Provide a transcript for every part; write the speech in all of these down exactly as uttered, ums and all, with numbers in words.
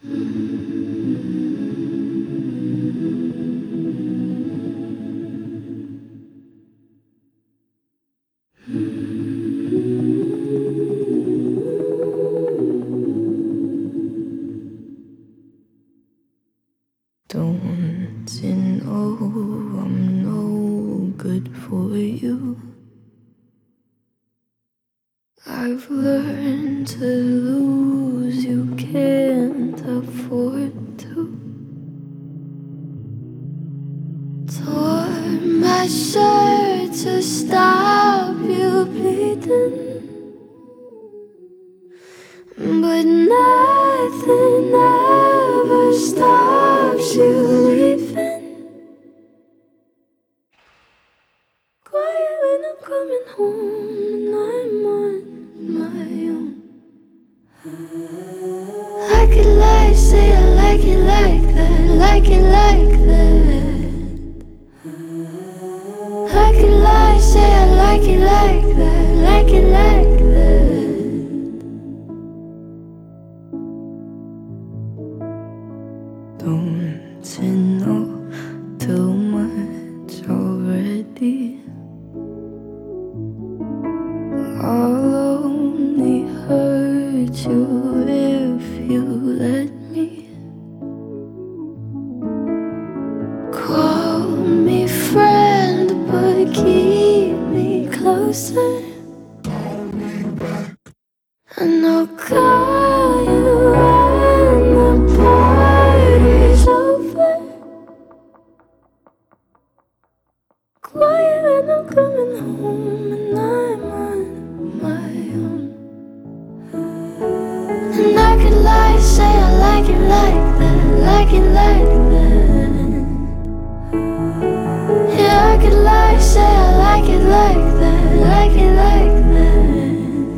Don't you know I'm no good for you? I've learned to lose, you can't afford to. Tore my shirt to stop you bleeding, but nothing ever stops you leaving. Quiet when I'm coming home and I'm on my own. I could lie, say I like it like that, like it like that. I could lie, say I like it like that, like it like that. Don't you know too much already? I'll only hurt you if you let me. Call me friend, but keep me closer. And I'll call you when the party's over. Quiet when I'm coming home and I'm on my own. And I could lie, say I like it like that, like it like that. Yeah, I could lie, say I like it like that, like it like that.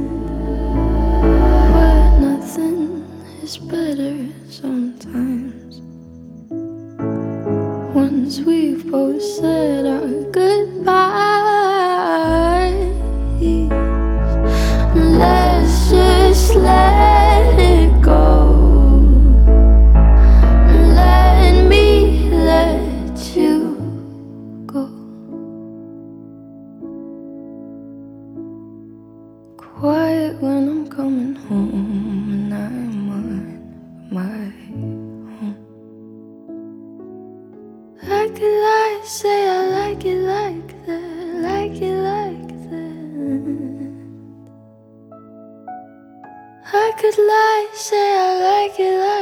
But nothing is better sometimes. Once we've both said our goodbyes, let's just let it go. Let me let you go. Quiet when I'm coming home and I'm on my own. I could lie, say I like it like that, like it like that. I could lie, say I like it like